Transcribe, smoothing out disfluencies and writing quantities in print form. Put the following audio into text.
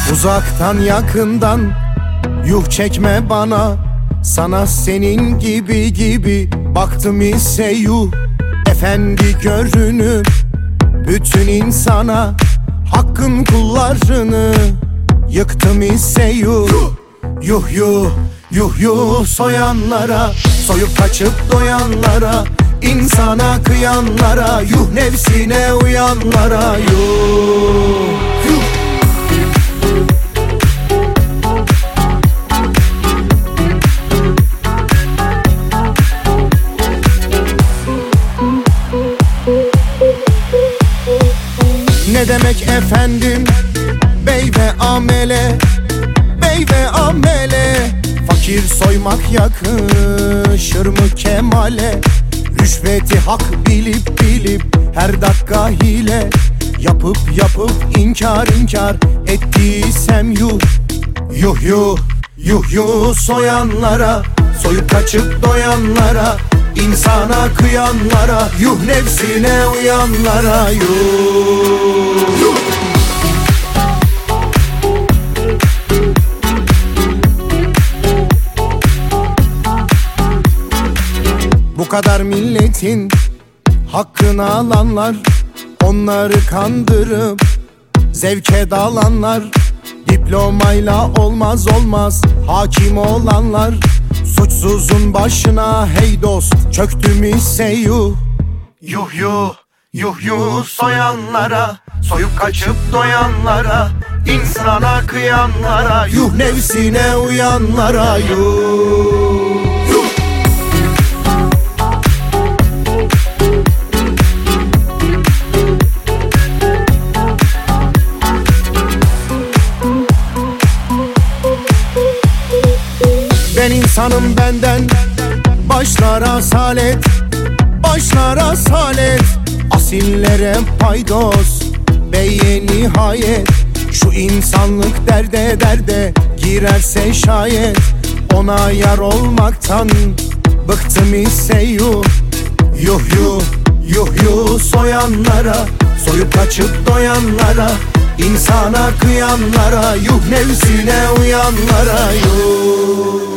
Uzaktan yakından yuh çekme bana, sana senin gibi baktım ise yuh. Efendi görünür bütün insana, hakkın kullarını yıktım ise yuh. Yuh yuh yuh yuh soyanlara, soyup kaçıp doyanlara, insana kıyanlara, yuh nefsine uyanlara, yuh yuh. Ne demek efendim bey ve amele, bey ve amele, fakir soymak yakışır mı kemale? Rüşveti hak bilip her dakika hile yapıp inkar ettiysem yuh. Yuh yuh yuh yuh soyanlara, soyup kaçıp doyanlara, insana kıyanlara, yuh nefsine uyanlara, yuh yuh. Bu kadar milletin hakkını alanlar, onları kandırıp zevke dalanlar, diplomayla olmaz hakim olanlar, suçsuzun başına hey dost çöktüm ise yuh. Yuh yuh yuh yuh soyanlara, soyup kaçıp doyanlara, insana kıyanlara, yuh nefsine uyanlara, yuh. Ben insanım benden başlar asalet, başlar asalet, asillere paydos beye nihayet. Şu insanlık derde girerse şayet, ona yar olmaktan bıktım ise yuh. Yuh yuh yuh yuh soyanlara, soyup kaçıp doyanlara, insana kıyanlara, yuh nefsine uyanlara, yuh.